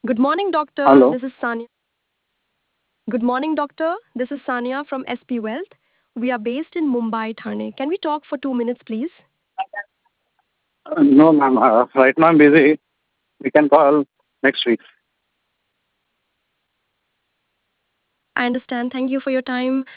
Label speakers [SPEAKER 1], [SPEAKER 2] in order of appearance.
[SPEAKER 1] Good morning, doctor.
[SPEAKER 2] Hello.
[SPEAKER 1] This is Sanya. Good morning, doctor. This is Sanya from SP Wealth. We are based in Mumbai, Thane. Can we talk for 2 minutes, please?
[SPEAKER 2] No, ma'am. Right now I'm busy. We can call next week.
[SPEAKER 1] I understand. Thank you for your time.